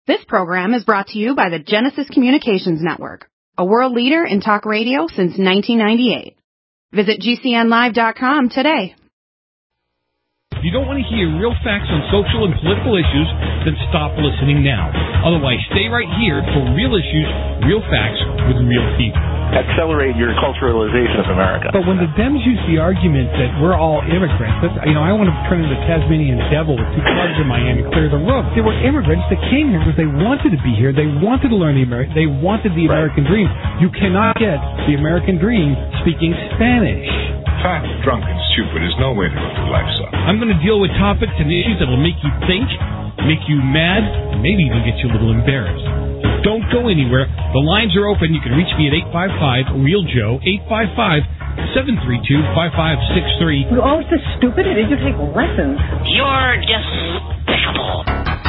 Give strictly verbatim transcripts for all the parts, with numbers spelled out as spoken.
This program is brought to you by the Genesis Communications Network, a world leader in talk radio since nineteen ninety-eight. Visit G C N live dot com today. If you don't want to hear real facts on social and political issues, then stop listening now. Otherwise, stay right here for real issues, real facts with real people. Accelerate your culturalization of America. But when the Dems use the argument that we're all immigrants, that's, you know, I want to turn into the Tasmanian devil with two clubs in Miami, clear the room. They were immigrants that came here because they wanted to be here. They wanted to learn the American. They wanted the American right. dream. You cannot get the American dream speaking Spanish. Fat, drunk, and stupid is no way to go through life, son. I'm going to deal with topics and issues that will make you think, make you mad, and maybe even get you a little embarrassed. Don't go anywhere. The lines are open. You can reach me at eight five five, REAL Joe, eight five five, seven three two, five five six three. You're always so stupid. Did you take lessons? You're despicable.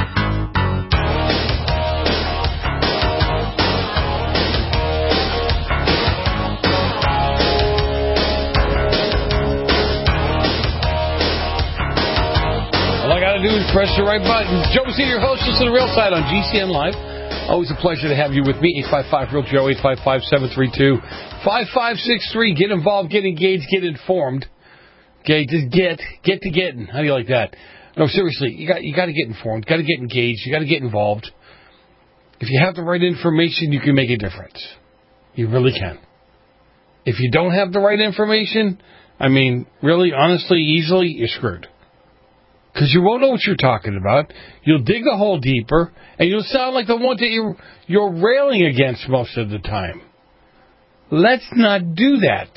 All I got to do is press the right button. Joe C, your host, listen to the Real Side on G C N Live. Always a pleasure to have you with me. eight five five, REAL Joe, eight five five, seven three two, five five six three. Get involved, get engaged, get informed. Okay, just get, get to getting. How do you like that? No, seriously, you got you got to get informed, got to get engaged, you got to get involved. If you have the right information, you can make a difference. You really can. If you don't have the right information, I mean, really, honestly, easily, you're screwed. Because you won't know what you're talking about. You'll dig a hole deeper, and you'll sound like the one that you're, you're railing against most of the time. Let's not do that.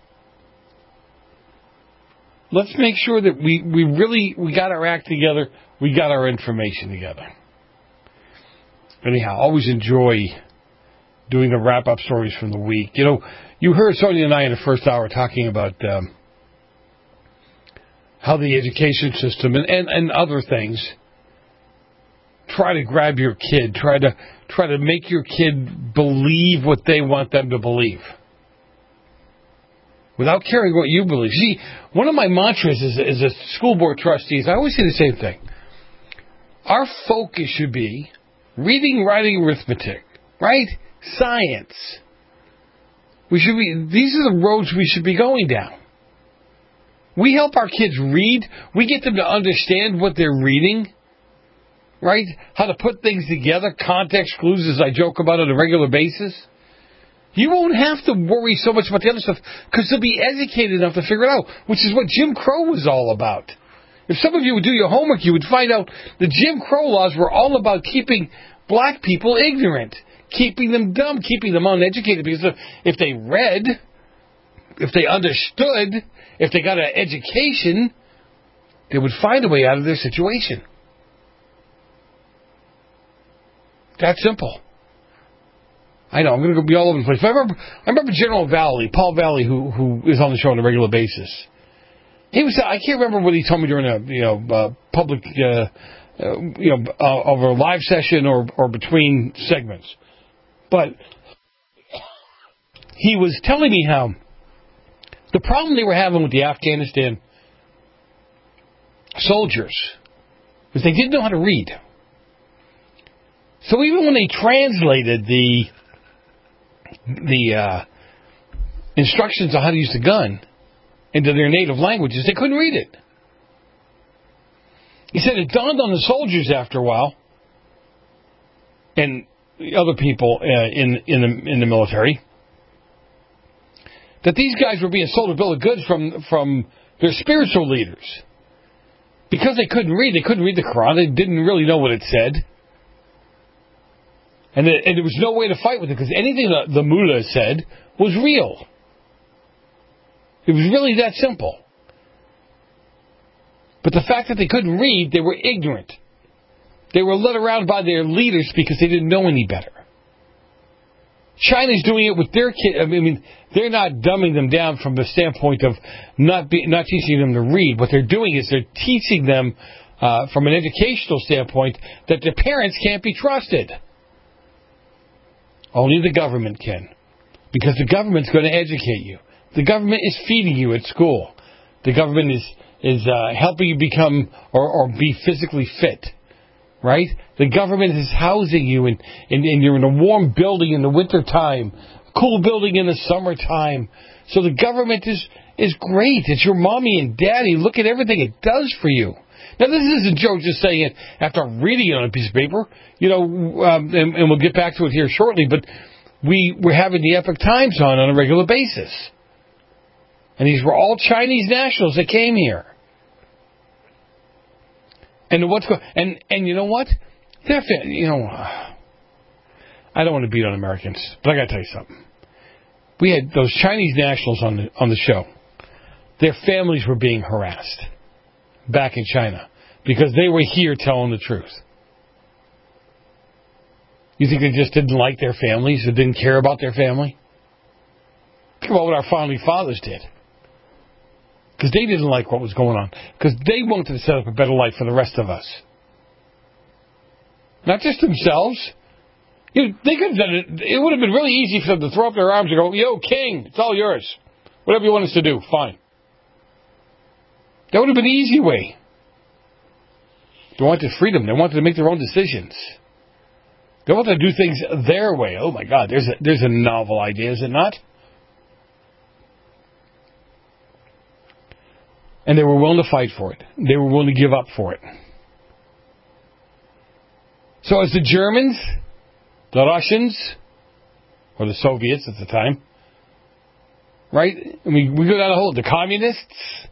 Let's make sure that we, we really, we got our act together, we got our information together. Anyhow, always enjoy doing the wrap-up stories from the week. You know, you heard Sonia and I in the first hour talking about Um, how the education system and, and, and other things try to grab your kid, try to try to make your kid believe what they want them to believe without caring what you believe. See, one of my mantras as, as a school board trustee is I always say the same thing. Our focus should be reading, writing, arithmetic, right? Science. We should be. These are the roads we should be going down. We help our kids read. We get them to understand what they're reading, right? How to put things together, context clues, as I joke about on a regular basis. You won't have to worry so much about the other stuff because they'll be educated enough to figure it out, which is what Jim Crow was all about. If some of you would do your homework, you would find out the Jim Crow laws were all about keeping black people ignorant, keeping them dumb, keeping them uneducated, because if they read, if they understood, if they got an education, they would find a way out of their situation. That simple. I know, I'm going to be all over the place. But I remember, I remember General Valley, Paul Valley, who who is on the show on a regular basis. He was, I can't remember what he told me during a you know uh, public, uh, uh, you know, uh, over a live session or or between segments, but he was telling me how the problem they were having with the Afghanistan soldiers was they didn't know how to read. So even when they translated the the uh, instructions on how to use the gun into their native languages, they couldn't read it. He said it dawned on the soldiers after a while, and other people uh, in in the in the military, that these guys were being sold a bill of goods from from their spiritual leaders. Because they couldn't read, they couldn't read the Quran, they didn't really know what it said. And, it, and there was no way to fight with it, because anything that the mullah said was real. It was really that simple. But the fact that they couldn't read, they were ignorant. They were led around by their leaders because they didn't know any better. China's doing it with their kids. I mean, they're not dumbing them down from the standpoint of not be, not teaching them to read. What they're doing is they're teaching them uh, from an educational standpoint that their parents can't be trusted. Only the government can. Because the government's going to educate you. The government is feeding you at school. The government is, is uh, helping you become or, or be physically fit. right? The government is housing you, and, and, and you're in a warm building in the wintertime, cool building in the summertime. So the government is, is great. It's your mommy and daddy. Look at everything it does for you. Now, this isn't Joe just saying it after reading it on a piece of paper, you know, um, and, and we'll get back to it here shortly, but we were having the Epoch Times on on a regular basis. And these were all Chinese nationals that came here. And what's going and and you know what? They're, you know, I don't want to beat on Americans, but I got to tell you something. We had those Chinese nationals on the on the show. Their families were being harassed back in China because they were here telling the truth. You think they just didn't like their families or didn't care about their family? Think about what our founding fathers did. Because they didn't like what was going on. Because they wanted to set up a better life for the rest of us. Not just themselves. You know, they could have done it. It would have been really easy for them to throw up their arms and go, "Yo, king, it's all yours. Whatever you want us to do, fine." That would have been the easy way. They wanted freedom. They wanted to make their own decisions. They wanted to do things their way. Oh, my God, there's a, there's a novel idea, is it not? And they were willing to fight for it. They were willing to give up for it. So as the Germans, the Russians, or the Soviets at the time, right? I mean, we go down the whole, the communists,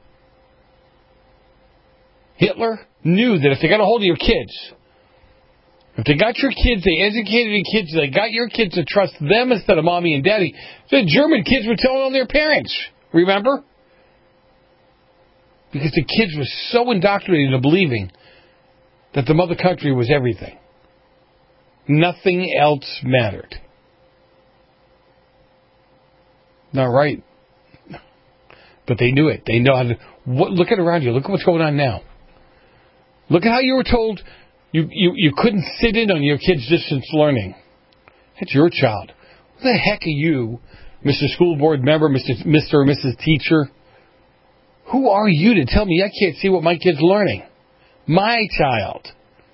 Hitler knew that if they got a hold of your kids, if they got your kids, they educated your kids, they got your kids to trust them instead of mommy and daddy, the German kids were telling on their parents. Remember? Because the kids were so indoctrinated into believing that the mother country was everything. Nothing else mattered. Not right. But they knew it. They know how to... What, look at around you. Look at what's going on now. Look at how you were told you, you, you couldn't sit in on your kid's distance learning. That's your child. What the heck are you, Mister School Board member, Mister Mister or Missus Teacher? Who are you to tell me I can't see what my kid's learning? My child.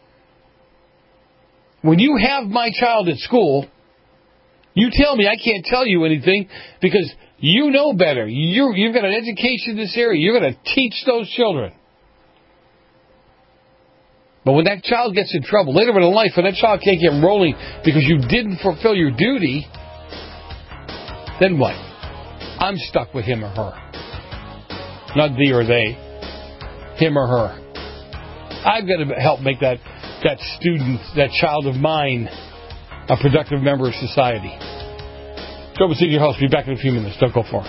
When you have my child at school, you tell me I can't tell you anything because you know better. You're, you've got an education in this area. You're going to teach those children. But when that child gets in trouble, later in life, when that child can't get rolling because you didn't fulfill your duty, then what? I'm stuck with him or her. Not thee or they. Him or her. I've got to help make that, that student, that child of mine, a productive member of society. Joe Messina, your host. Be back in a few minutes. Don't go far.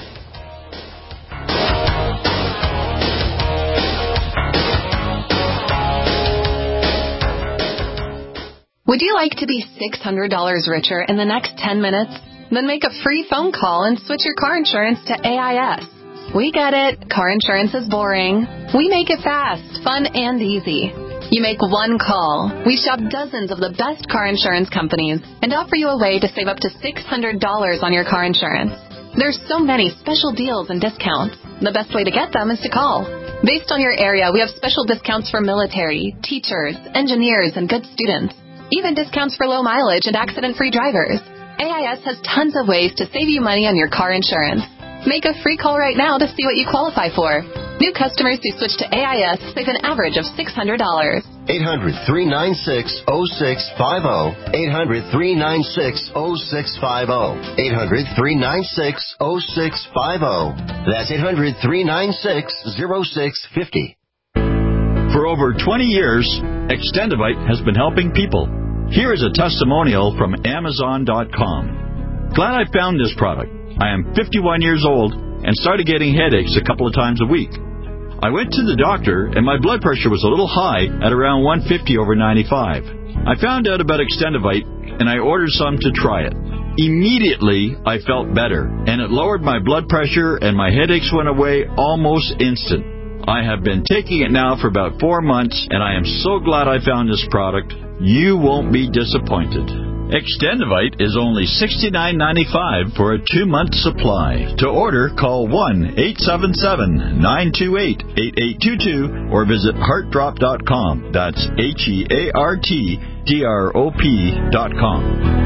Would you like to be six hundred dollars richer in the next ten minutes? Then make a free phone call and switch your car insurance to A I S. We get it. Car insurance is boring. We make it fast, fun, and easy. You make one call. We shop dozens of the best car insurance companies and offer you a way to save up to six hundred dollars on your car insurance. There's so many special deals and discounts. The best way to get them is to call. Based on your area, we have special discounts for military, teachers, engineers, and good students. Even discounts for low mileage and accident-free drivers. A I S has tons of ways to save you money on your car insurance. Make a free call right now to see what you qualify for. New customers who switch to A I S save an average of six hundred dollars. eight hundred, three nine six, oh six five oh. eight hundred, three nine six, oh six five oh. eight hundred, three nine six, oh six five oh. That's eight hundred, three nine six, oh six five oh. For over twenty years, Extendivite has been helping people. Here is a testimonial from Amazon dot com. Glad I found this product. I am fifty-one years old and started getting headaches a couple of times a week. I went to the doctor and my blood pressure was a little high at around one fifty over ninety-five. I found out about Extendivite and I ordered some to try it. Immediately, I felt better and it lowered my blood pressure and my headaches went away almost instant. I have been taking it now for about four months and I am so glad I found this product. You won't be disappointed. Extendivite is only sixty-nine ninety-five for a two-month supply. To order, call one eight seven seven, nine two eight, eight eight two two or visit heart drop dot com. That's H E A R T D R O P dot com.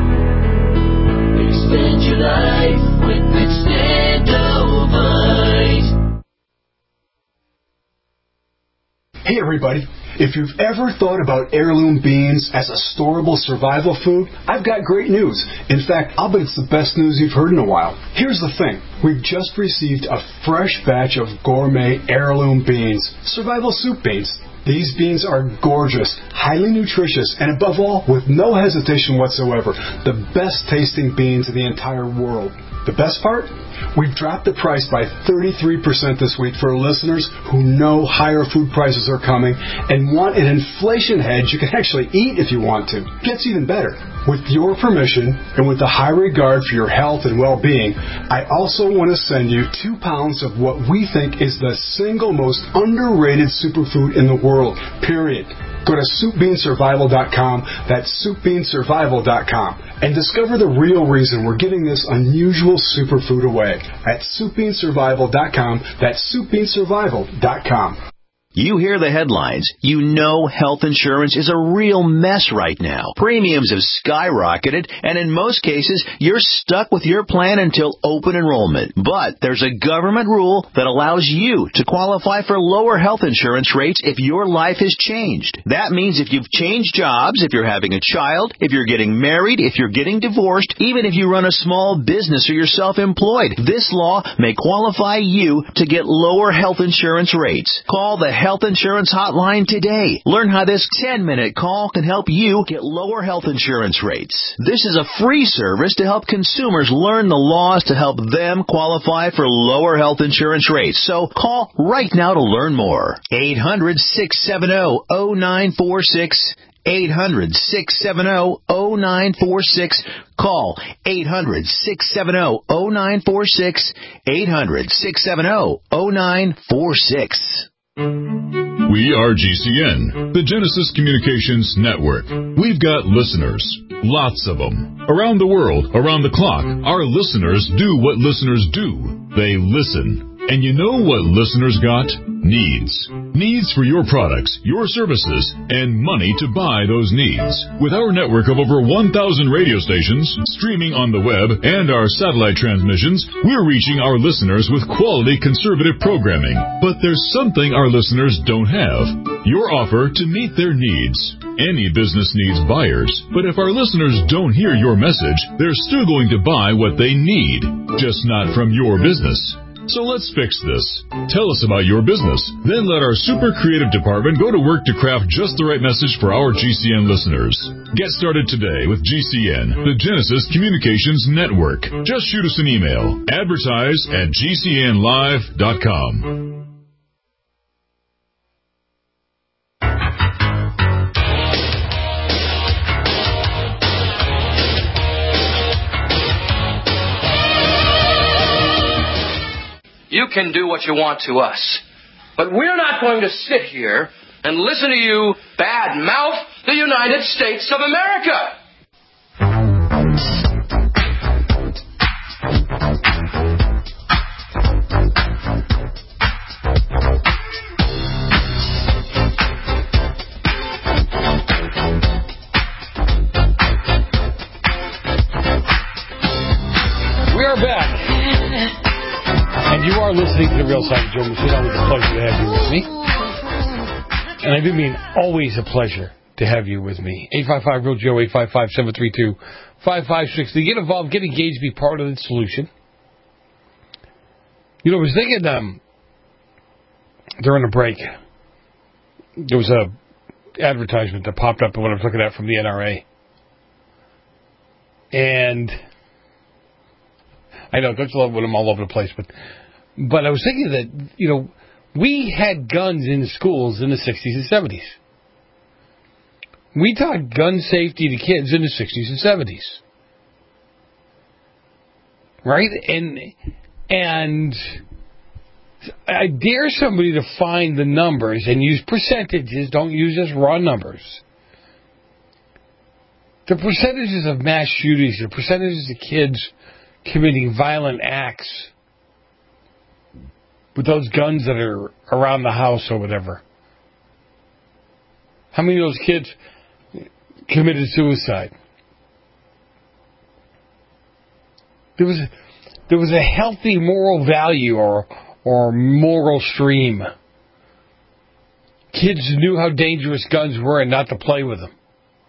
Extend your life with Extendivite. Hey everybody, if you've ever thought about heirloom beans as a storable survival food, I've got great news. In fact, I'll bet it's the best news you've heard in a while. Here's the thing. We've just received a fresh batch of gourmet heirloom beans, survival soup beans. These beans are gorgeous, highly nutritious, and above all, with no hesitation whatsoever, the best tasting beans in the entire world. The best part? We've dropped the price by thirty-three percent this week for listeners who know higher food prices are coming and want an inflation hedge you can actually eat if you want to. Gets even better. With your permission and with the high regard for your health and well-being, I also want to send you two pounds of what we think is the single most underrated superfood in the world, period. Go to soup bean survival dot com, that's soup bean survival dot com, and discover the real reason we're giving this unusual superfood away at soup bean survival dot com, that's soup bean survival dot com. You hear the headlines. You know health insurance is a real mess right now. Premiums have skyrocketed, and in most cases, you're stuck with your plan until open enrollment. But there's a government rule that allows you to qualify for lower health insurance rates if your life has changed. That means if you've changed jobs, if you're having a child, if you're getting married, if you're getting divorced, even if you run a small business or you're self-employed, this law may qualify you to get lower health insurance rates. Call the Health Insurance Hotline today. Learn how this ten-minute call can help you get lower health insurance rates. This is a free service to help consumers learn the laws to help them qualify for lower health insurance rates. So call right now to learn more. eight hundred, six seven zero, zero nine four six. eight hundred, six seven zero, zero nine four six. Call eight hundred, six seven zero, zero nine four six. eight hundred, six seven zero, zero nine four six. We are G C N, the Genesis Communications Network. We've got listeners, lots of them. Around the world, around the clock, our listeners do what listeners do. They listen. And you know what listeners got? Needs. Needs for your products, your services, and money to buy those needs. With our network of over one thousand radio stations, streaming on the web, and our satellite transmissions, we're reaching our listeners with quality conservative programming. But there's something our listeners don't have. Your offer to meet their needs. Any business needs buyers, but if our listeners don't hear your message, they're still going to buy what they need, just not from your business. So let's fix this. Tell us about your business. Then let our super creative department go to work to craft just the right message for our G C N listeners. Get started today with G C N, the Genesis Communications Network. Just shoot us an email. Advertise at G C N live dot com. You can do what you want to us. But we're not going to sit here and listen to you bad-mouth the United States of America. We are back. And you are listening to The Real Side of Joe Machine. Always a pleasure to have you with me. And I do mean always a pleasure to have you with me. eight five five, real Joe, eight five five, seven three two, five five six zero. Get involved, get engaged, be part of the solution. You know, I was thinking um, during a break, there was a advertisement that popped up when I was looking at from the N R A. And I know, don't you love when I'm all over the place, but but I was thinking that, you know, we had guns in the schools in the sixties and seventies. We taught gun safety to kids in the sixties and seventies. Right? And and I dare somebody to find the numbers and use percentages, don't use just raw numbers, The percentages of mass shootings, the percentages of kids committing violent acts with those guns that are around the house or whatever. How many of those kids committed suicide? There was a, there was a healthy moral value or or moral stream. Kids knew how dangerous guns were and not to play with them.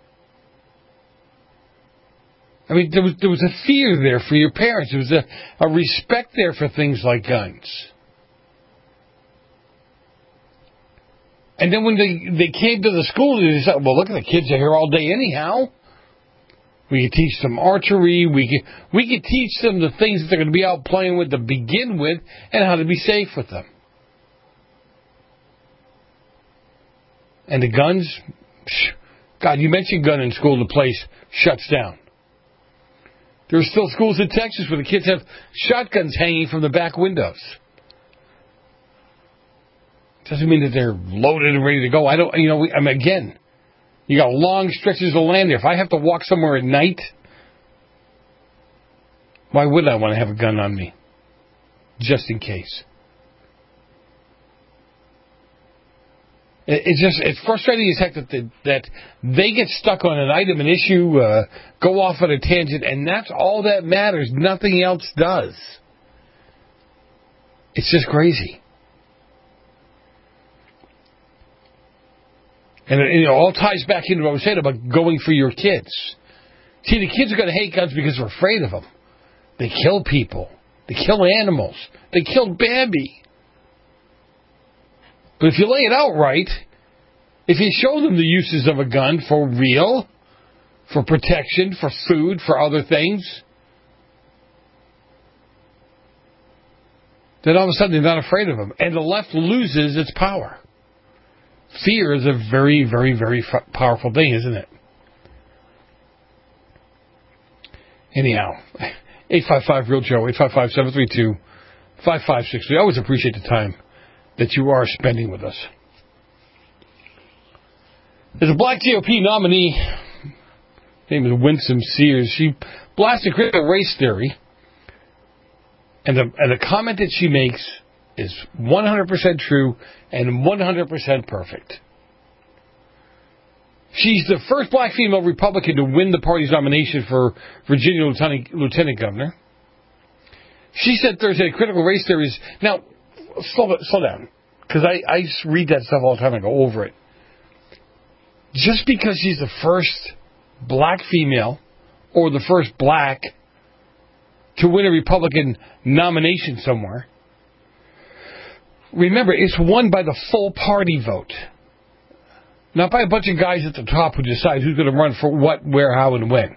I mean, there was there was a fear there for your parents. There was a, a respect there for things like guns. And then when they, they came to the school, they said, well, look, the kids are here all day anyhow. We could teach them archery. We could, we could teach them the things that they're going to be out playing with to begin with and how to be safe with them. And the guns, God, you mentioned gun in school, the place shuts down. There are still schools in Texas where the kids have shotguns hanging from the back windows. Doesn't mean that they're loaded and ready to go. I don't, you know, we, I mean, again, you got long stretches of land there. If I have to walk somewhere at night, why would I want to have a gun on me? Just in case. It, it's just, it's frustrating as heck that, the, that they get stuck on an item, an issue, uh, go off on a tangent, and that's all that matters. Nothing else does. It's just crazy. And it, you know, all ties back into what I was saying about going for your kids. See, the kids are going to hate guns because they're afraid of them. They kill people. They kill animals. They killed Bambi. But if you lay it out right, if you show them the uses of a gun for real, for protection, for food, for other things, then all of a sudden they're not afraid of them. And the left loses its power. Fear is a very, very, very f- powerful thing, isn't it? Anyhow, eight five five real Joe, eight five five, seven three two, five five six three. I always appreciate the time that you are spending with us. There's a black G O P nominee, her name is Winsome Sears. She blasted critical race theory, and the, and the comment that she makes is one hundred percent true and one hundred percent perfect. She's the first black female Republican to win the party's nomination for Virginia Lieutenant, Lieutenant Governor. She said Thursday critical race theory is... Now, slow, slow down, because I, I read that stuff all the time and go over it. Just because she's the first black female or the first black to win a Republican nomination somewhere, remember, it's won by the full party vote. Not by a bunch of guys at the top who decide who's going to run for what, where, how, and when.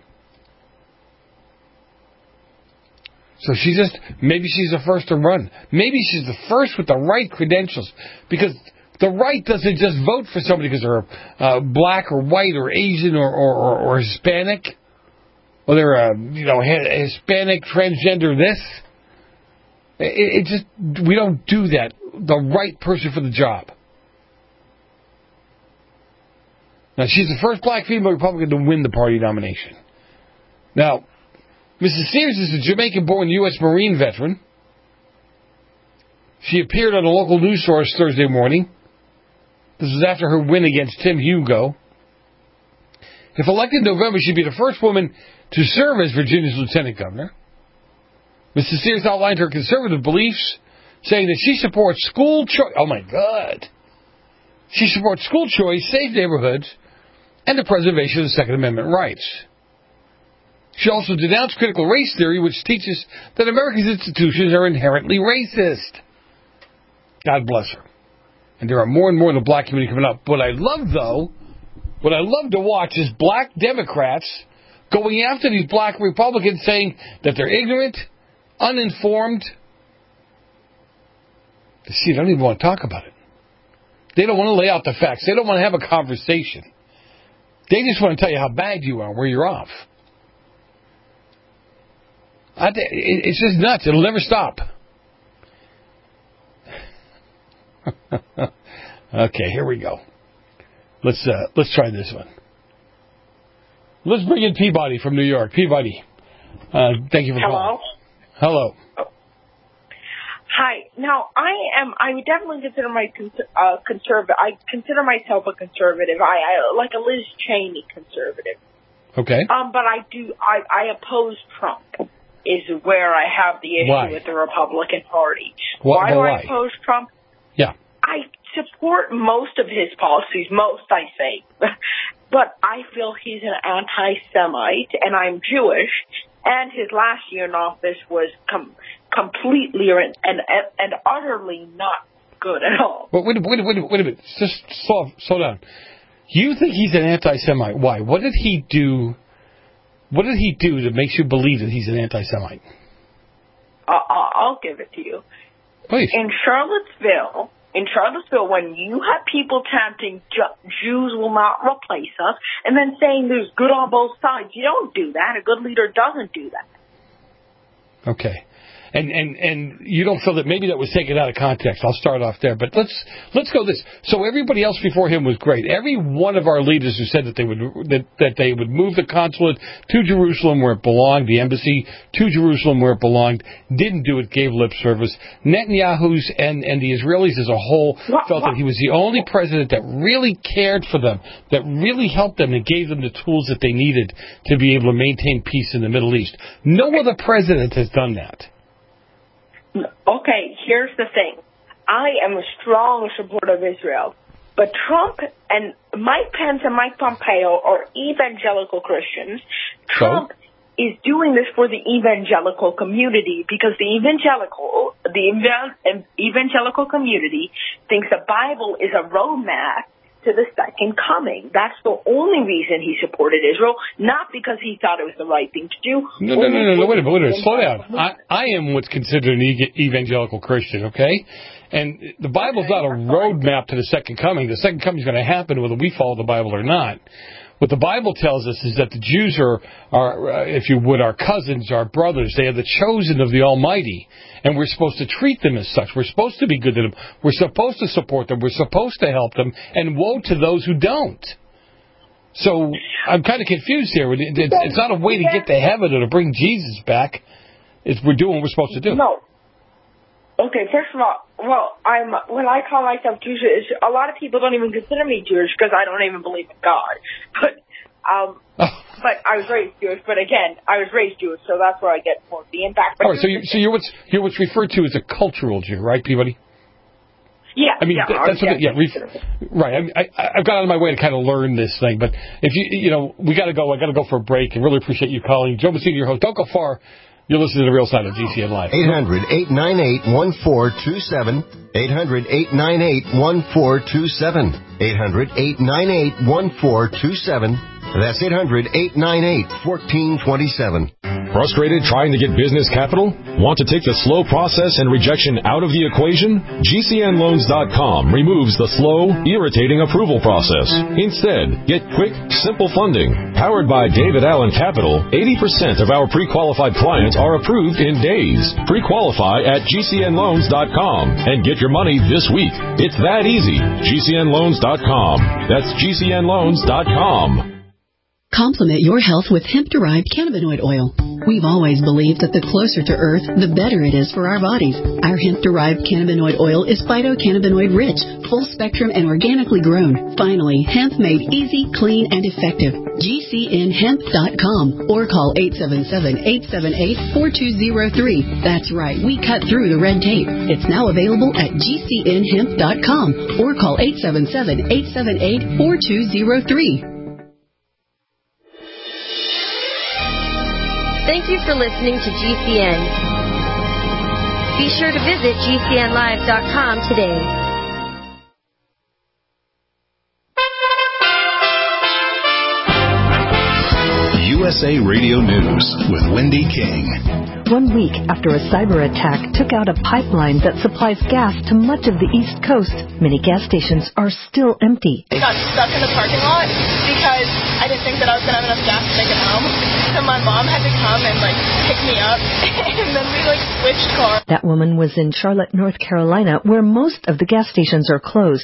So she's just, maybe she's the first to run. Maybe she's the first with the right credentials. Because the right doesn't just vote for somebody because they're uh, black or white or Asian or, or, or, or Hispanic. Or they're, uh, you know, Hispanic, transgender, this. It, it just, we don't do that. The right person for the job. Now, she's the first black female Republican to win the party nomination. Now, Missus Sears is a Jamaican-born U S Marine veteran. She appeared on a local news source Thursday morning. This was after her win against Tim Hugo. If elected in November, she'd be the first woman to serve as Virginia's lieutenant governor. Missus Sears outlined her conservative beliefs, saying that she supports school choice. Oh, my God. She supports school choice, safe neighborhoods, and the preservation of the Second Amendment rights. She also denounced critical race theory, which teaches that America's institutions are inherently racist. God bless her. And there are more and more in the black community coming up. What I love, though, what I love to watch is black Democrats going after these black Republicans, saying that they're ignorant, uninformed. See, they don't even want to talk about it. They don't want to lay out the facts. They don't want to have a conversation. They just want to tell you how bad you are, where you're off. I th- it's just nuts. It'll never stop. Okay, here we go. Let's uh, let's try this one. Let's bring in Peabody from New York. Peabody, uh, thank you for Hello? calling. Hello. Hi. Now, I am. I would definitely consider my uh, conservative. I consider myself a conservative. I, I like a Liz Cheney conservative. Okay. Um, but I do. I, I oppose Trump. Is where I have the issue Why? with the Republican Party. What, why do why? I oppose Trump? Yeah. I support most of his policies. Most, I say, but I feel he's an anti-Semite, and I'm Jewish. And his last year in office was com- completely and, and and utterly not good at all. Well, wait, wait, wait, wait a minute. Just slow, slow down. You think he's an anti-Semite? Why? What did he do? What did he do that makes you believe that he's an anti-Semite? Uh, I'll give it to you. Please. In Charlottesville, in Charlottesville, when you have people chanting "Jews will not replace us" and then saying there's good on both sides, you don't do that. A good leader doesn't do that. Okay. And, and and you don't feel that maybe that was taken out of context. I'll start off there. But let's let's go this. So everybody else before him was great. Every one of our leaders who said that they would that, that they would move the consulate to Jerusalem where it belonged, the embassy to Jerusalem where it belonged, didn't do it, gave lip service. Netanyahu's and, and the Israelis as a whole what, felt what? that he was the only president that really cared for them, that really helped them and gave them the tools that they needed to be able to maintain peace in the Middle East. No other president has done that. Okay, here's the thing. I am a strong supporter of Israel, but Trump and Mike Pence and Mike Pompeo are evangelical Christians. Trump so? is doing this for the evangelical community because the evangelical, the evangelical community thinks the Bible is a roadmap to the second coming. That's the only reason he supported Israel, not because he thought it was the right thing to do. No, no, no, no, no, wait a minute, wait a minute, slow down. I, I am what's considered an evangelical Christian, okay? And the Bible's not a roadmap to the second coming. The second coming is going to happen whether we follow the Bible or not. What the Bible tells us is that the Jews are, are uh, if you would, our cousins, our brothers. They are the chosen of the Almighty, and we're supposed to treat them as such. We're supposed to be good to them. We're supposed to support them. We're supposed to help them, and woe to those who don't. So I'm kind of confused here. It's not a way to get to heaven or to bring Jesus back. It's we're doing what we're supposed to do. No. Okay, first of all, well, I'm when I call myself Jewish, a lot of people don't even consider me Jewish because I don't even believe in God. But um, oh. but I was raised Jewish. But again, I was raised Jewish, so that's where I get more of the impact. But all right, so you so you're what's you're what's referred to as a cultural Jew, right, Peabody? Yeah, I mean yeah, th- that's what. It, yeah, ref- right. I, I, I've got out of my way to kind of learn this thing, but if you you know we got to go. I got to go for a break, and really appreciate you calling. Joe Messina, your host. Don't go far. You're listening to The Real Side of G C N Live. eight hundred, eight nine eight, one four two seven. eight hundred, eight nine eight, one four two seven. eight hundred, eight nine eight, one four two seven. That's eight hundred, eight nine eight, one four two seven. Frustrated trying to get business capital? Want to take the slow process and rejection out of the equation? G C N loans dot com removes the slow, irritating approval process. Instead, get quick, simple funding. Powered by David Allen Capital, eighty percent of our pre-qualified clients are approved in days. Pre-qualify at G C N loans dot com and get your money this week. It's that easy. G C N loans dot com. That's G C N loans dot com. Complement your health with hemp-derived cannabinoid oil. We've always believed that the closer to Earth, the better it is for our bodies. Our hemp-derived cannabinoid oil is phytocannabinoid-rich, full-spectrum, and organically grown. Finally, hemp made easy, clean, and effective. G C N hemp dot com or call eight seven seven, eight seven eight, four two zero three. That's right, we cut through the red tape. It's now available at G C N hemp dot com or call eight seven seven, eight seven eight, four two zero three. Thank you for listening to G C N. Be sure to visit G C N live dot com today. U S A Radio News with Wendy King. One week after a cyber attack took out a pipeline that supplies gas to much of the East Coast, many gas stations are still empty. I got stuck in the parking lot because I didn't think that I was going to have enough gas to make it home. So my mom had to come and, like, pick me up, and then we, like, switched cars. That woman was in Charlotte, North Carolina, where most of the gas stations are closed.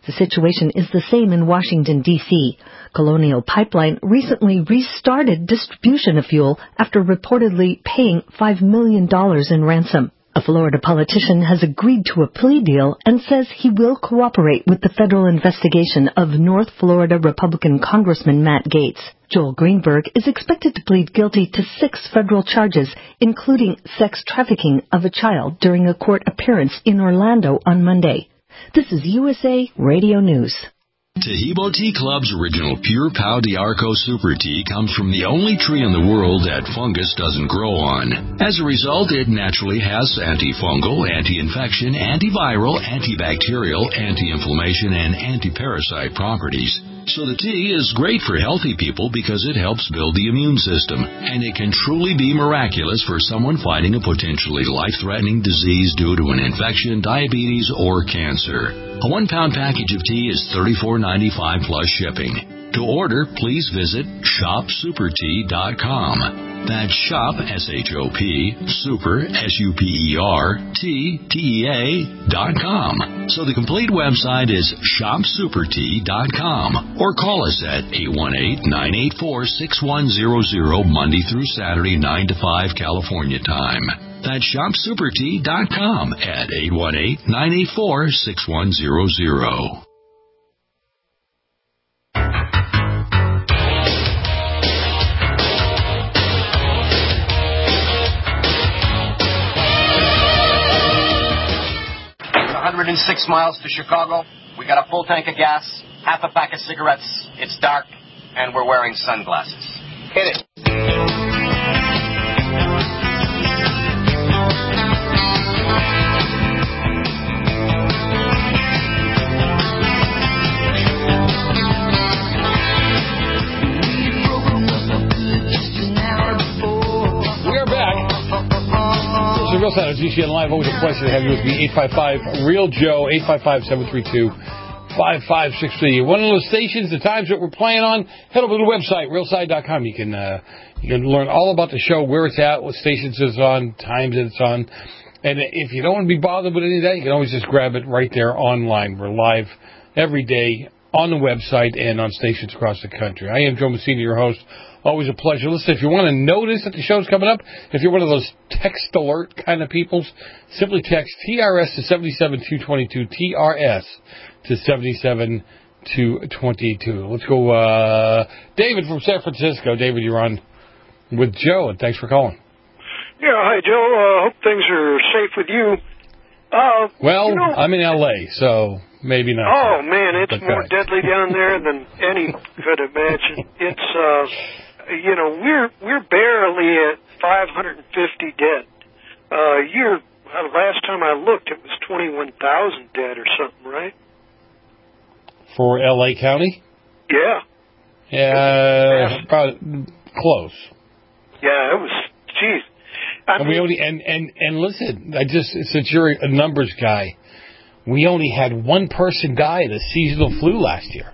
The situation is the same in Washington, D C Colonial Pipeline recently restarted distribution of fuel after reportedly paying five million dollars in ransom. A Florida politician has agreed to a plea deal and says he will cooperate with the federal investigation of North Florida Republican Congressman Matt Gaetz. Joel Greenberg is expected to plead guilty to six federal charges, including sex trafficking of a child during a court appearance in Orlando on Monday. This is U S A Radio News. Tahibo Tea Club's original Pure Pau d'Arco Super Tea comes from the only tree in the world that fungus doesn't grow on. As a result, it naturally has antifungal, anti-infection, antiviral, antibacterial, anti-inflammation, and anti-parasite properties. So the tea is great for healthy people because it helps build the immune system, and it can truly be miraculous for someone fighting a potentially life-threatening disease due to an infection, diabetes, or cancer. A one-pound package of tea is thirty-four ninety-five plus shipping. To order, please visit shop super tea dot com. That's shop, S H O P, super, S U P E R, T, T E A, dot com. So the complete website is shop super tea dot com. Or call us at eight one eight, nine eight four, six one zero zero, Monday through Saturday, nine to five California time. That's shop super tea dot com at eight one eight, nine eight four, six one zero zero. one hundred six miles to Chicago. We got a full tank of gas, half a pack of cigarettes. It's dark, and we're wearing sunglasses. Hit it. Real Sound, G C N Live. Always a pleasure to have you with me. eight five five, REAL Joe, eight five five, seven three two, five five six three. One of those stations, the times that we're playing on, head over to the website, real side dot com. You can uh, you can learn all about the show, where it's at, what stations it's on, times that it's on. And if you don't want to be bothered with any of that, you can always just grab it right there online. We're live every day on the website and on stations across the country. I am Joe Messina, your host. Always a pleasure. Listen, if you want to notice that the show's coming up, if you're one of those text alert kind of peoples, simply text T R S to seven seven two two two, T R S to seven seven two two two. Let's go, uh, David from San Francisco. David, you're on with Joe, and thanks for calling. Yeah, hi, Joe. Uh, hope things are safe with you. Uh, well, you know, I'm in L A, so maybe not. Oh, man, it's okay. more deadly down there than any could imagine. It's, uh... You know, we're we're barely at five hundred fifty dead. Uh, year uh, last time I looked, it was twenty-one thousand dead or something, right? For L A County? Yeah. Yeah, probably close. Yeah, it was. Geez. I and mean, we only and, and and listen, I just since you're a numbers guy, we only had one person die of the seasonal flu last year.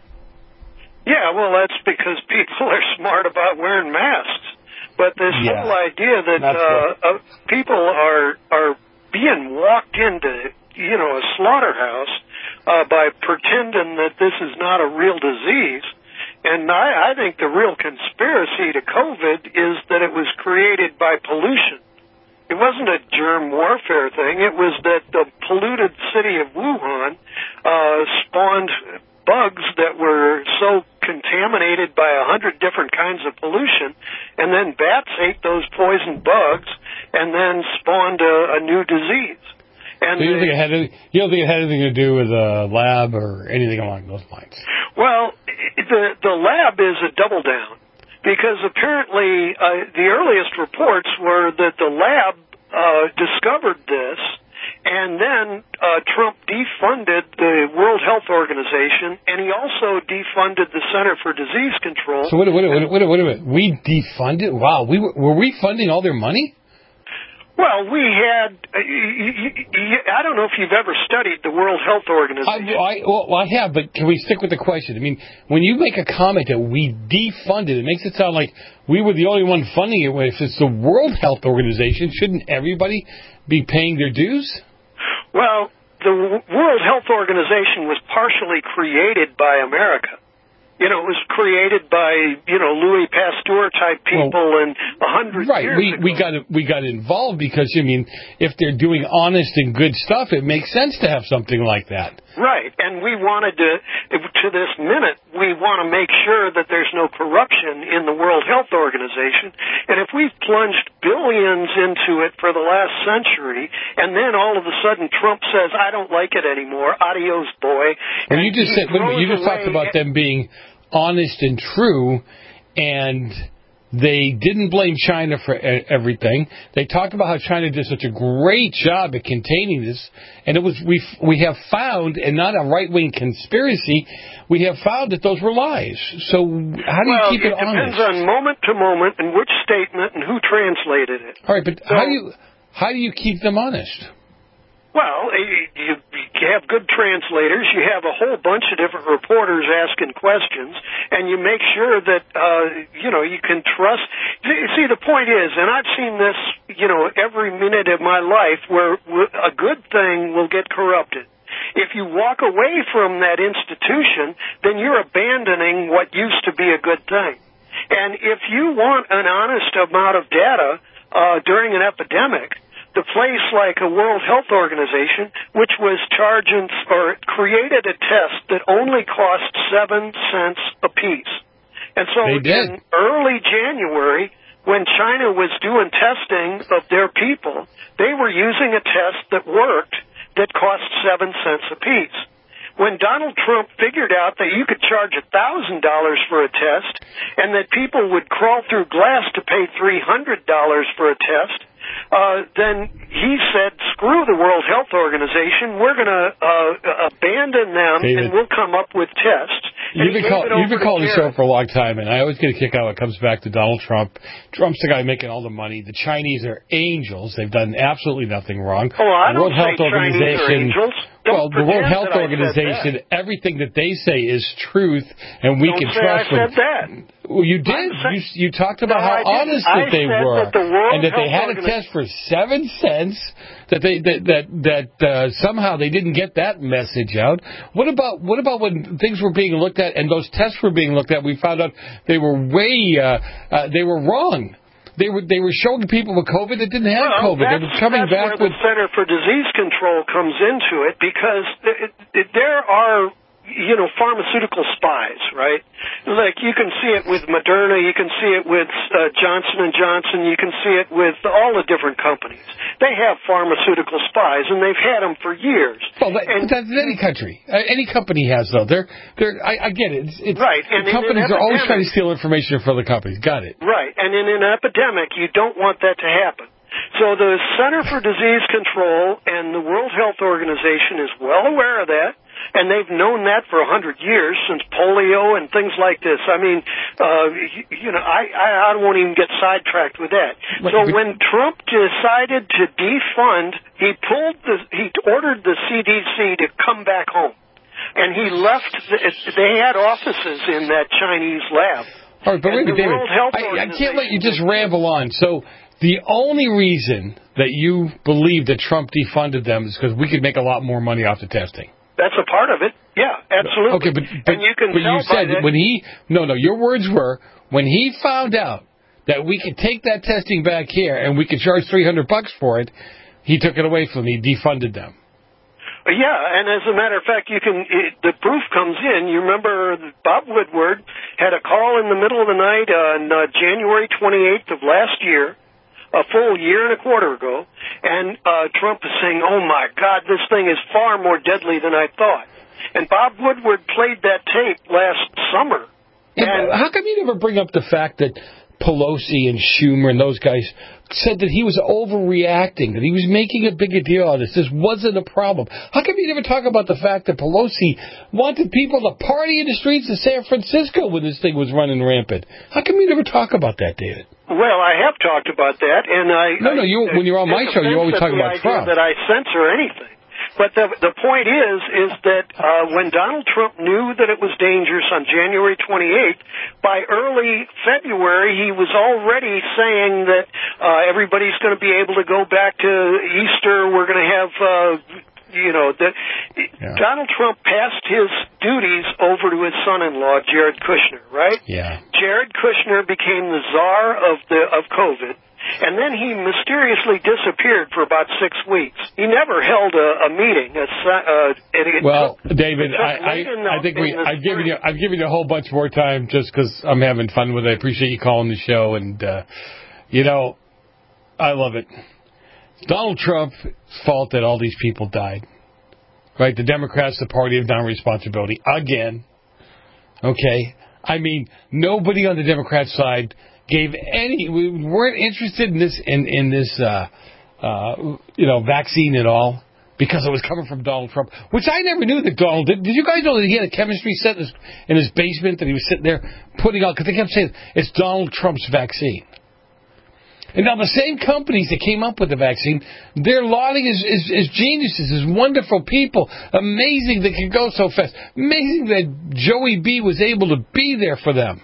Yeah, well, that's because people are smart about wearing masks. But this yeah. whole idea that uh, uh, people are are being walked into, you know, a slaughterhouse uh, by pretending that this is not a real disease, and I, I think the real conspiracy to COVID is that it was created by pollution. It wasn't a germ warfare thing. It was that the polluted city of Wuhan uh, spawned bugs that were so contaminated by a hundred different kinds of pollution, and then bats ate those poison bugs and then spawned a, a new disease. And so you don't, think it had any, you don't think it had anything to do with a lab or anything along those lines? Well, the the lab is a double down, because apparently uh, the earliest reports were that the lab uh, discovered this, and then uh, Trump defunded the World Health Organization, and he also defunded the Center for Disease Control. So wait a minute, wait a minute, wait a minute. We defunded? Wow, we were, were we funding all their money? Well, we had, uh, y- y- y- I don't know if you've ever studied the World Health Organization. I, I, well, I have, but can we stick with the question? I mean, when you make a comment that we defunded, it makes it sound like we were the only one funding it. If it's the World Health Organization, shouldn't everybody be paying their dues? Well, the World Health Organization was partially created by America. You know, it was created by, you know, Louis Pasteur-type people well, and a hundred right. years we, ago. we got we got involved because, I mean, if they're doing honest and good stuff, it makes sense to have something like that. Right, and we wanted to, to this minute, we want to make sure that there's no corruption in the World Health Organization. And if we've plunged billions into it for the last century, and then all of a sudden Trump says, I don't like it anymore, adios, boy. Well, you just said, you just talked about them being honest and true, and they didn't blame China for everything. They talked about how China did such a great job at containing this, and it was we we have found, and not a right-wing conspiracy, we have found that those were lies. So how do you well, keep it, it honest? It depends on moment to moment and which statement and who translated it. All right, but so, how do you how do you keep them honest? Well, you, you have good translators, you have a whole bunch of different reporters asking questions, and you make sure that, uh, you know, you can trust. See, the point is, and I've seen this, you know, every minute of my life, where a good thing will get corrupted. If you walk away from that institution, then you're abandoning what used to be a good thing. And if you want an honest amount of data uh, during an epidemic, the place like a World Health Organization, which was charging or created a test that only cost seven cents apiece. And so in early January, when China was doing testing of their people, they were using a test that worked that cost seven cents apiece. When Donald Trump figured out that you could charge one thousand dollars for a test and that people would crawl through glass to pay three hundred dollars for a test, Uh, then he said, screw the World Health Organization, we're going to uh, abandon them, David, and we'll come up with tests. You've been, call, you've been calling the show for a long time, and I always get a kick out when it comes back to Donald Trump. Trump's the guy making all the money. The Chinese are angels. They've done absolutely nothing wrong. Oh, I the World don't Health say Organization, Chinese are angels. Don't well, the World Health that Organization, everything that they say is truth, and we don't can say trust I said them. That. Well, you did. You, you talked about no, how I honest I that they said were, that the World and that they Health had a test for seven cents. That they that that that uh, somehow they didn't get that message out. What about what about when things were being looked at and those tests were being looked at? We found out they were way uh, uh, they were wrong. They were they were showing people with COVID that didn't have well, COVID. They were coming that's back where with the Center for Disease Control comes into it, because it, it, there are, you know, pharmaceutical spies, right? Like, you can see it with Moderna, you can see it with uh, Johnson and Johnson, you can see it with all the different companies. They have pharmaceutical spies, and they've had them for years. Well, that, and, that's any country. Uh, any company has, though. They're, they're, I, I get it. It's, it's, right. And companies are always trying to steal information from the companies. Got it. Right. And in an epidemic, you don't want that to happen. So the Center for Disease Control and the World Health Organization is well aware of that, and they've known that for a hundred years, since polio and things like this. I mean, uh, you know, I, I won't even get sidetracked with that. So when Trump decided to defund, he pulled the, he ordered the C D C to come back home, and he left. The, they had offices in that Chinese lab. All right, but wait a minute, David. I, I can't let you just ramble on. So the only reason that you believe that Trump defunded them is because we could make a lot more money off the testing. That's a part of it. Yeah, absolutely. Okay, but, but, and you can but tell you said by that, when he, no, no, your words were, when he found out that we could take that testing back here and we could charge three hundred bucks for it, he took it away from me, defunded them. Yeah, and as a matter of fact, you can. It, the proof comes in. You remember Bob Woodward had a call in the middle of the night on uh, January twenty-eighth of last year, a full year and a quarter ago, and uh, Trump is saying, "Oh my God, this thing is far more deadly than I thought." And Bob Woodward played that tape last summer. Yeah, and how come you never bring up the fact that Pelosi and Schumer and those guys said that he was overreacting, that he was making a bigger deal out of this? This wasn't a problem. How come you never talk about the fact that Pelosi wanted people to party in the streets of San Francisco when this thing was running rampant? How come you never talk about that, David? Well, I have talked about that, and I... No, no, you, I, when you're on my show, you always talk about Trump. That I censor anything. But the the point is, is that uh, when Donald Trump knew that it was dangerous on January twenty-eighth, by early February he was already saying that uh, everybody's going to be able to go back to Easter. We're going to have uh, you know, that Yeah. Donald Trump passed his duties over to his son-in-law, Jared Kushner, right? Yeah. Jared Kushner became the czar of the of COVID, and then he mysteriously disappeared for about six weeks. He never held a, a meeting. A, uh, and it Well, took, David, it took I, late in the- I, I think we, in the I've given spring. you, I've given you a whole bunch more time just because I'm having fun with it. I appreciate you calling the show, and uh, you know, I love it. Donald Trump's fault that all these people died. Right? The Democrats, the party of non-responsibility. Again. Okay? I mean, nobody on the Democrat side gave any, we weren't interested in this, in, in this, uh, uh, you know, vaccine at all because it was coming from Donald Trump, which I never knew that Donald did. Did you guys know that he had a chemistry set in his, in his basement that he was sitting there putting out, because they kept saying it's Donald Trump's vaccine. And now the same companies that came up with the vaccine, they're lauding as, as, as geniuses, as wonderful people. Amazing they could go so fast. Amazing that Joey B was able to be there for them.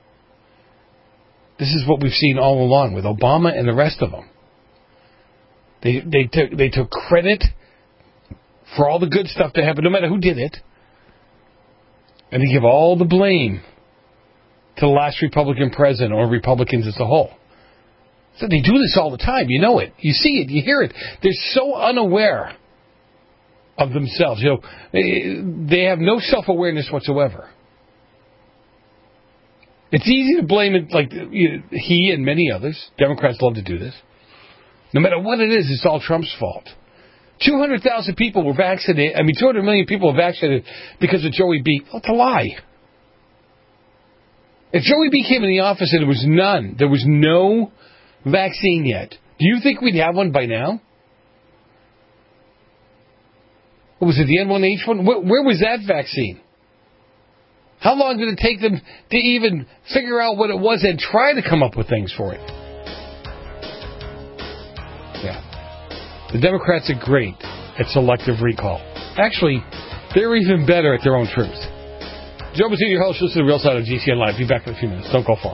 This is what we've seen all along with Obama and the rest of them. They they took they took credit for all the good stuff that happened, no matter who did it, and they give all the blame to the last Republican president or Republicans as a whole. So they do this all the time. You know it. You see it. You hear it. They're so unaware of themselves. You know, they have no self-awareness whatsoever. It's easy to blame it, like you know, he and many others. Democrats love to do this. No matter what it is, it's all Trump's fault. two hundred thousand people were vaccinated. I mean, two hundred million people were vaccinated because of Joey B. Well, it's a lie. If Joey B came in the office and there was none, there was no vaccine yet, do you think we'd have one by now? What was it, the N one H one? Where, where was that vaccine? How long did it take them to even figure out what it was and try to come up with things for it? Yeah. The Democrats are great at selective recall. Actually, they're even better at their own truth. Joe Bazzini, your host, listen to the Real Side of G C N Live. Be back in a few minutes. Don't go far.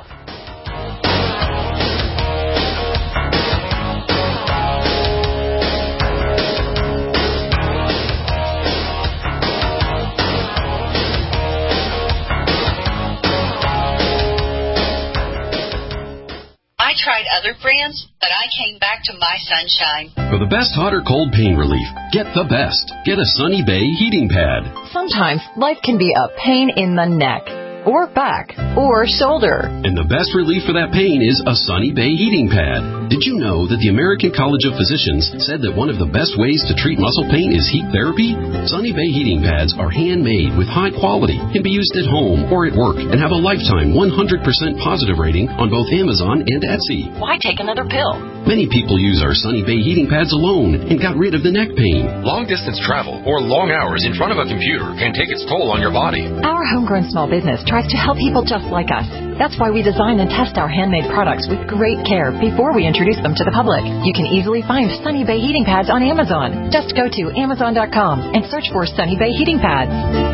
I tried other brands, but I came back to My Sunshine. For the best hot or cold pain relief, get the best. Get a Sunny Bay heating pad. Sometimes life can be a pain in the neck, or back, or shoulder. And the best relief for that pain is a Sunny Bay heating pad. Did you know that the American College of Physicians said that one of the best ways to treat muscle pain is heat therapy? Sunny Bay heating pads are handmade with high quality, can be used at home or at work, and have a lifetime one hundred percent positive rating on both Amazon and Etsy. Why take another pill? Many people use our Sunny Bay heating pads alone and got rid of the neck pain. Long distance travel or long hours in front of a computer can take its toll on your body. Our homegrown small business tries to help people just like us. That's why we design and test our handmade products with great care before we introduce them to the public. You can easily find Sunny Bay heating pads on Amazon. Just go to amazon dot com and search for Sunny Bay heating pads.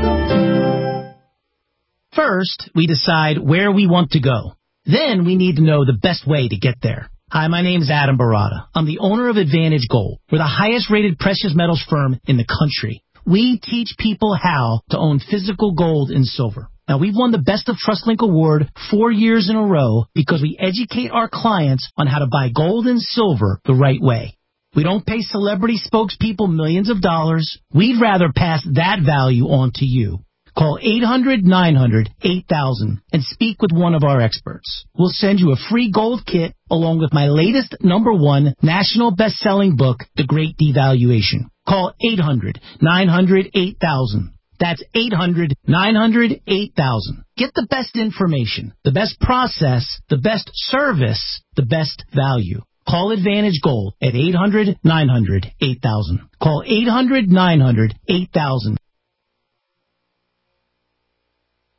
First, we decide where we want to go. Then we need to know the best way to get there. Hi, my name is Adam Barada. I'm the owner of Advantage Gold. We're the highest rated precious metals firm in the country. We teach people how to own physical gold and silver. Now, we've won the Best of TrustLink Award four years in a row because we educate our clients on how to buy gold and silver the right way. We don't pay celebrity spokespeople millions of dollars. We'd rather pass that value on to you. Call eight hundred nine hundred eight thousand and speak with one of our experts. We'll send you a free gold kit along with my latest number one national best-selling book, The Great Devaluation. Call eight hundred nine hundred eight thousand. That's eight hundred nine hundred eight thousand. Get the best information, the best process, the best service, the best value. Call Advantage Gold at eight hundred nine hundred eight thousand. Call eight hundred nine hundred eight thousand.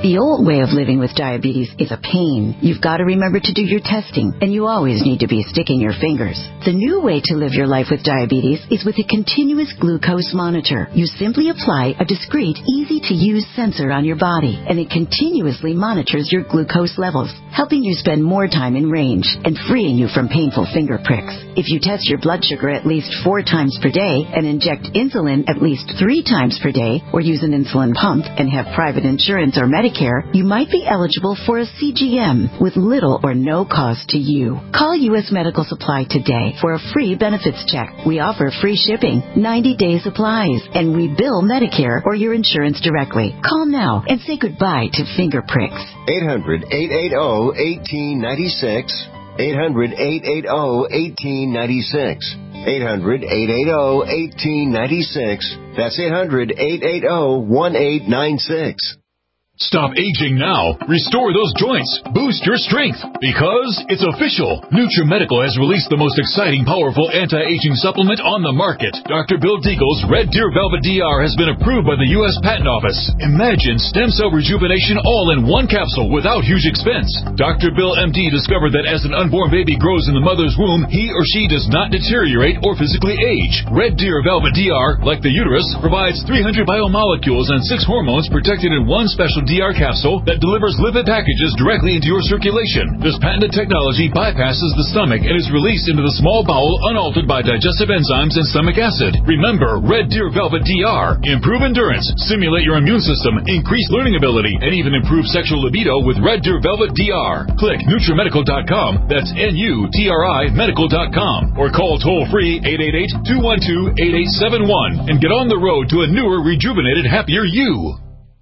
The old way of living with diabetes is a pain. You've got to remember to do your testing, and you always need to be sticking your fingers. The new way to live your life with diabetes is with a continuous glucose monitor. You simply apply a discreet, easy-to-use sensor on your body, and it continuously monitors your glucose levels, helping you spend more time in range and freeing you from painful finger pricks. If you test your blood sugar at least four times per day and inject insulin at least three times per day, or use an insulin pump and have private insurance or Medicare, you might be eligible for a C G M with little or no cost to you. Call U S Medical Supply today for a free benefits check. We offer free shipping, ninety-day supplies, and we bill Medicare or your insurance directly. Call now and say goodbye to finger pricks. eight hundred, eight eight zero, one eight nine six. eight hundred, eight eight zero, one eight nine six. eight hundred, eight eight zero, one eight nine six. That's eight hundred, eight eight zero, one eight nine six. Stop aging now. Restore those joints. Boost your strength. Because it's official. NutriMedical has released the most exciting, powerful anti-aging supplement on the market. Doctor Bill Deagle's Red Deer Velvet D R has been approved by the U S Patent Office. Imagine stem cell rejuvenation all in one capsule without huge expense. Doctor Bill M D discovered that as an unborn baby grows in the mother's womb, he or she does not deteriorate or physically age. Red Deer Velvet D R, like the uterus, provides three hundred biomolecules and six hormones protected in one special D R capsule that delivers lipid packages directly into your circulation. This patented technology bypasses the stomach and is released into the small bowel unaltered by digestive enzymes and stomach acid. Remember, Red Deer Velvet D R. Improve endurance, stimulate your immune system, increase learning ability, and even improve sexual libido with Red Deer Velvet D R. Click NutriMedical dot com, that's N U T R I medical dot com, or call toll-free eight eight eight, two one two, eight eight seven one and get on the road to a newer, rejuvenated, happier you.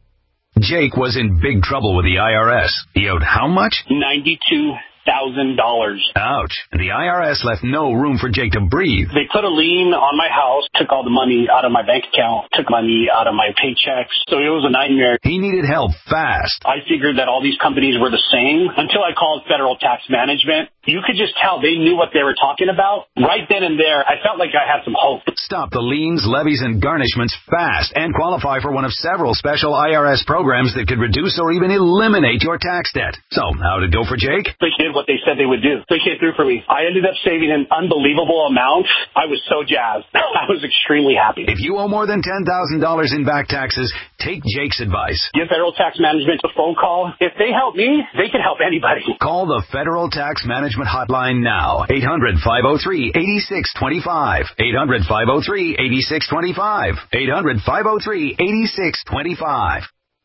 Jake was in big trouble with the I R S. He owed how much? ninety-two thousand dollars. Ouch. And the I R S left no room for Jake to breathe. They put a lien on my house, took all the money out of my bank account, took money out of my paychecks. So it was a nightmare. He needed help fast. I figured that all these companies were the same until I called Federal Tax Management. You could just tell they knew what they were talking about. Right then and there, I felt like I had some hope. Stop the liens, levies, and garnishments fast and qualify for one of several special I R S programs that could reduce or even eliminate your tax debt. So, how did it go for Jake? They did what they said they would do. They came through for me. I ended up saving an unbelievable amount. I was so jazzed. I was extremely happy. If you owe more than ten thousand dollars in back taxes, take Jake's advice. Give Federal Tax Management a phone call. If they help me, they can help anybody. Call the Federal Tax Management Hotline now. eight hundred, five oh three, eight six two five. eight hundred, five oh three, eight six two five. eight hundred, five oh three, eight six two five.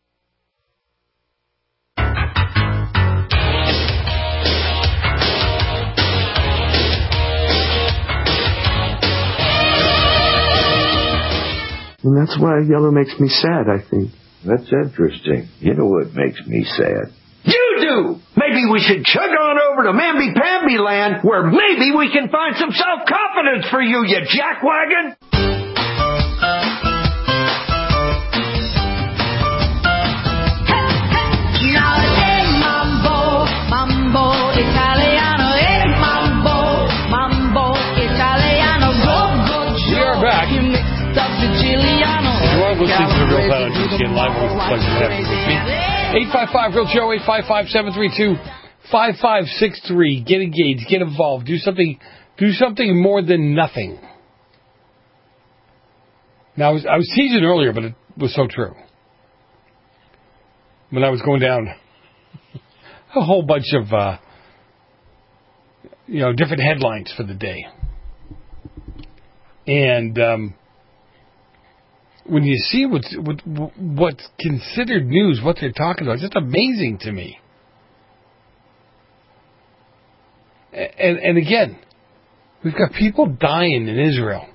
And that's why yellow makes me sad, I think. That's interesting. You know what makes me sad? You do! Maybe we should chug on over to Mamby-Pamby land, where maybe we can find some self-confidence for you, you jackwagon! We are back. You are listening to the Real Time on G C N Live. It was a pleasure to have you with me. eight five five, real show, eight five five, seven three two, five five six three. Get engaged, get involved, do something do something more than nothing. Now, I was, I was teasing earlier, but it was so true. When I was going down a whole bunch of, uh, you know, different headlines for the day. And, um, when you see what's, what, what's considered news, what they're talking about, it's just amazing to me. And, and again, we've got people dying in Israel.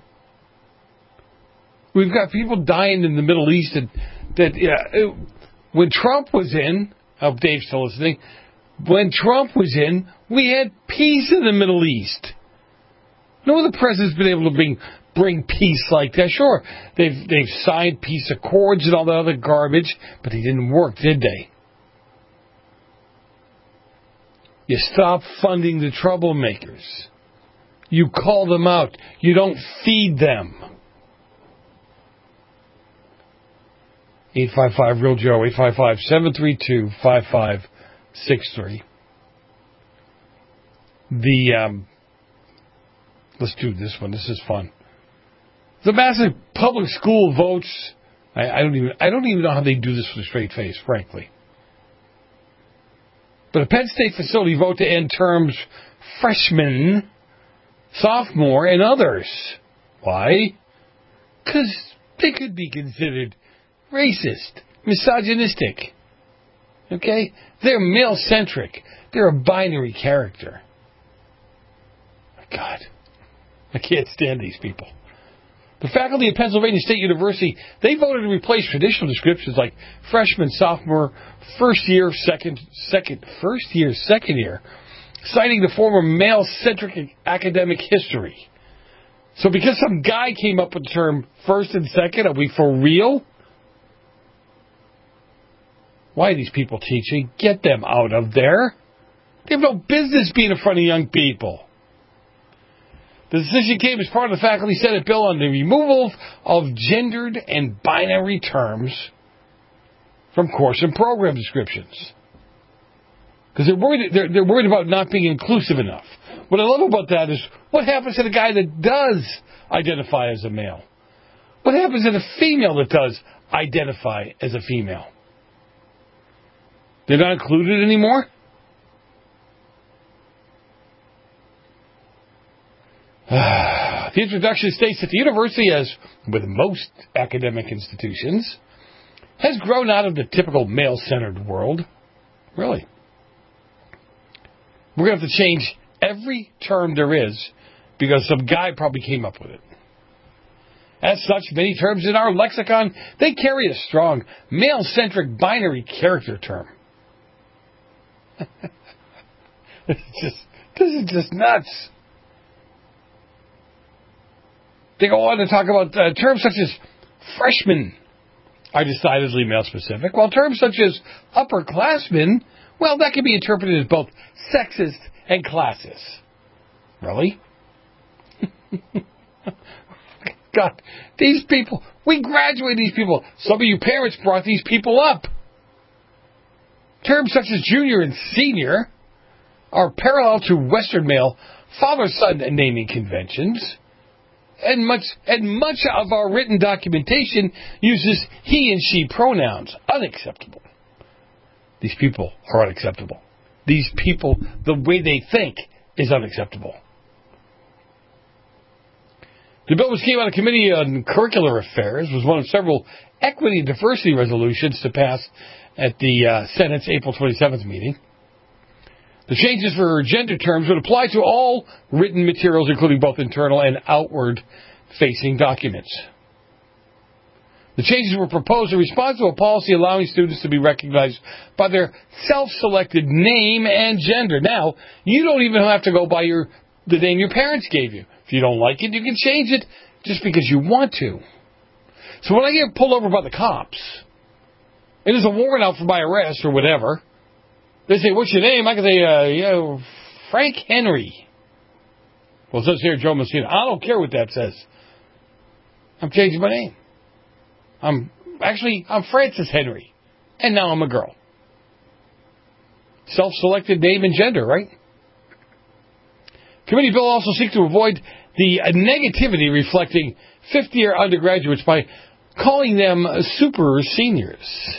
We've got people dying in the Middle East that, that yeah, when Trump was in, I hope Dave's still listening, when Trump was in, we had peace in the Middle East. No other president's been able to bring bring peace like that. Sure, they've they've signed peace accords and all that other garbage, but it didn't work, did they? You stop funding the troublemakers. You call them out. You don't feed them. eight five five, real Joe, eight five five, seven three two, five five six three. The, um, let's do this one. This is fun. The massive public school votes. I, I don't even, I don't even know how they do this with a straight face, frankly. But a Penn State facility vote to end terms freshman, sophomore, and others. Why? Because they could be considered racist, misogynistic. Okay? They're male-centric. They're a binary character. My God. I can't stand these people. The faculty at Pennsylvania State University, they voted to replace traditional descriptions like freshman, sophomore, first year, second, second, first year, second year, citing the former male-centric academic history. So because some guy came up with the term first and second, are we for real? Why are these people teaching? Get them out of there. They have no business being in front of young people. The decision came as part of the Faculty Senate bill on the removal of gendered and binary terms from course and program descriptions. Because they're worried, they're, they're worried about not being inclusive enough. What I love about that is, what happens to the guy that does identify as a male? What happens to the female that does identify as a female? They're not included anymore? The introduction states that the university, as with most academic institutions, has grown out of the typical male-centered world. Really. We're going to have to change every term there is because some guy probably came up with it. As such, many terms in our lexicon, they carry a strong male-centric binary character term. It's just, this is just nuts. They go on to talk about uh, terms such as freshman are decidedly male-specific, while terms such as upperclassmen, well, that can be interpreted as both sexist and classist. Really? God, these people, we graduate these people. Some of you parents brought these people up. Terms such as junior and senior are parallel to Western male father-son naming conventions. And much and much of our written documentation uses he and she pronouns. Unacceptable. These people are unacceptable. These people, the way they think, is unacceptable. The bill, which came out of Committee on Curricular Affairs, was one of several equity and diversity resolutions to pass at the uh, Senate's April twenty-seventh meeting. The changes for gender terms would apply to all written materials, including both internal and outward-facing documents. The changes were proposed in response to a policy allowing students to be recognized by their self-selected name and gender. Now, you don't even have to go by your the name your parents gave you. If you don't like it, you can change it just because you want to. So when I get pulled over by the cops, and there's a warrant out for my arrest or whatever, they say, what's your name? I can say, uh, you know, Frank Henry. Well, it says here Joe Messina. I don't care what that says. I'm changing my name. I'm actually, I'm Francis Henry. And now I'm a girl. Self-selected name and gender, right? Committee bill also seeks to avoid the negativity reflecting fifth-year undergraduates by calling them super seniors.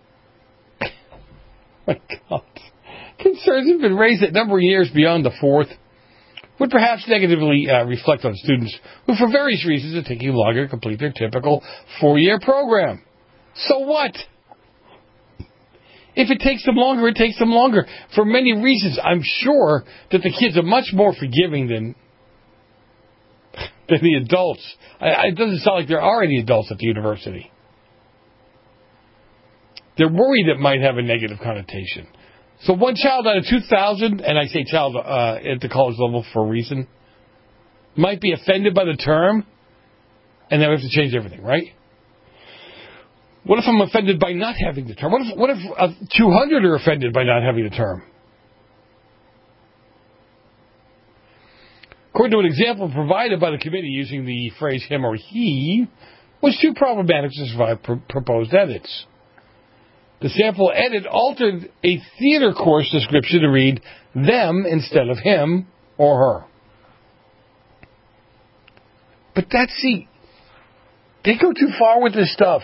My God. Concerns have been raised that number of years beyond the fourth would perhaps negatively uh, reflect on students who, for various reasons, are taking longer to complete their typical four-year program. So what? If it takes them longer, it takes them longer. For many reasons, I'm sure that the kids are much more forgiving than, than the adults. I, it doesn't sound like there are any adults at the university. They're worried it might have a negative connotation. So one child out of two thousand, and I say child uh, at the college level for a reason, might be offended by the term, and then we have to change everything, right? What if I'm offended by not having the term? What if, what if uh, two hundred are offended by not having the term? According to an example provided by the committee using the phrase him or he, was too problematic to survive pr- proposed edits. The sample edit altered a theater course description to read them instead of him or her. But that's, see, they go too far with this stuff.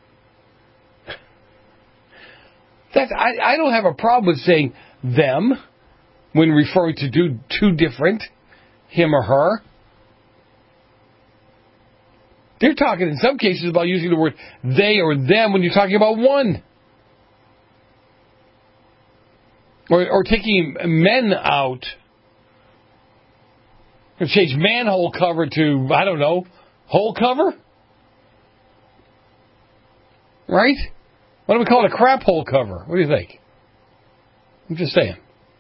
That's, I, I don't have a problem with saying them when referring to do, two different, him or her. They're talking in some cases about using the word they or them when you're talking about one. Or, or taking men out. Change manhole cover to, I don't know, hole cover? Right? Why don't we call it a crap hole cover? What do you think? I'm just saying.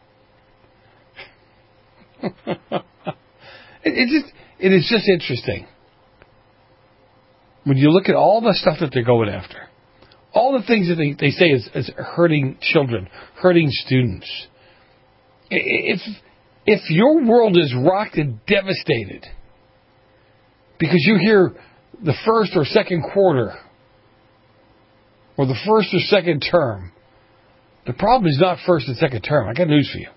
it, it, just, it is just interesting. When you look at all the stuff that they're going after, all the things that they, they say is, is hurting children, hurting students. If, if your world is rocked and devastated because you hear the first or second quarter or the first or second term, the problem is not first and second term. I got news for you.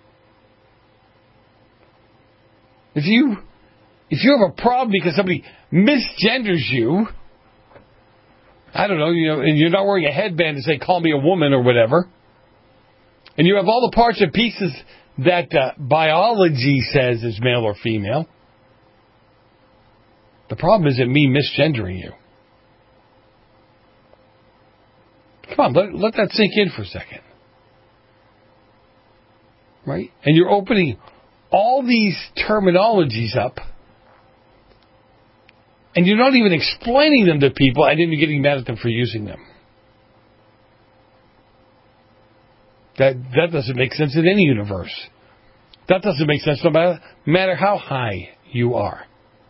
If you, if you have a problem because somebody misgenders you, I don't know, you know, and you're not wearing a headband to say, call me a woman or whatever, and you have all the parts and pieces that uh, biology says is male or female, the problem isn't me misgendering you. Come on, let, let that sink in for a second. Right? And you're opening all these terminologies up, and you're not even explaining them to people, and then you're getting mad at them for using them. That that doesn't make sense in any universe. That doesn't make sense no matter, matter how high you are.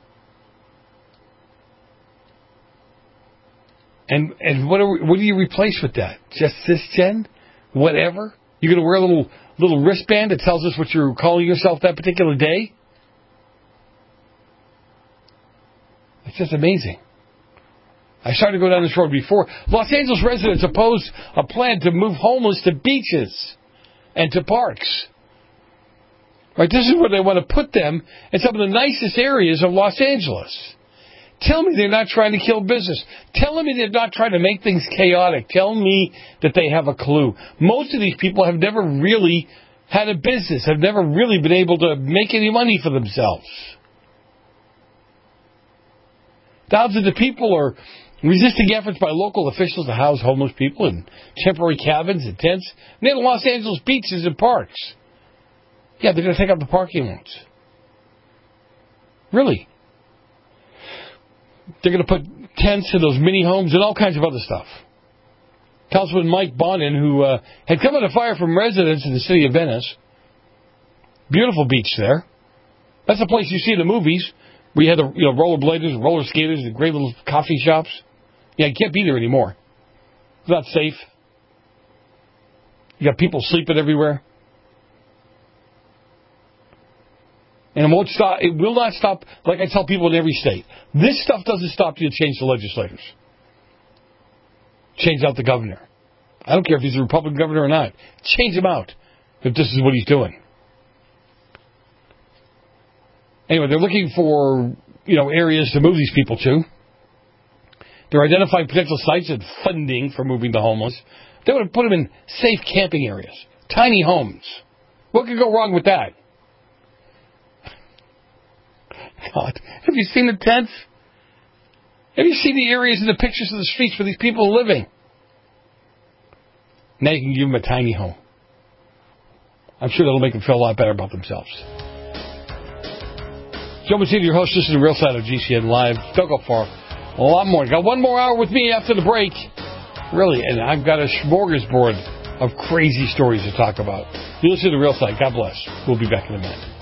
And and what are we, what do you replace with that? Just cisgen? Whatever? You're going to wear a little little wristband that tells us what you're calling yourself that particular day? It's just amazing. I started to go down this road before. Los Angeles residents oppose a plan to move homeless to beaches and to parks. Right? This is where they want to put them in some of the nicest areas of Los Angeles. Tell me they're not trying to kill business. Tell me they're not trying to make things chaotic. Tell me that they have a clue. Most of these people have never really had a business, have never really been able to make any money for themselves. Thousands of people are resisting efforts by local officials to house homeless people in temporary cabins and tents near the Los Angeles beaches and parks. Yeah, they're going to take up the parking lots. Really? They're going to put tents in those mini homes and all kinds of other stuff. Councilman Mike Bonin, who uh, had come under fire from residents in the city of Venice. Beautiful beach there. That's the place you see in the movies. We had the you know rollerbladers, roller skaters, and great little coffee shops. Yeah, you can't be there anymore. It's not safe. You got people sleeping everywhere. And it won't stop. It will not stop, like I tell people in every state. This stuff doesn't stop you to change the legislators. Change out the governor. I don't care if he's a Republican governor or not. Change him out if this is what he's doing. Anyway, they're looking for, you know, areas to move these people to. They're identifying potential sites and funding for moving the homeless. They want to put them in safe camping areas, tiny homes. What could go wrong with that? God, have you seen the tents? Have you seen the areas and the pictures of the streets where these people are living? Now you can give them a tiny home. I'm sure that'll make them feel a lot better about themselves. Joe Mazzini, your host. This is the Real Side of G C N Live. Don't go far. A lot more. Got one more hour with me after the break. Really, and I've got a smorgasbord of crazy stories to talk about. You listen to the Real Side. God bless. We'll be back in a minute.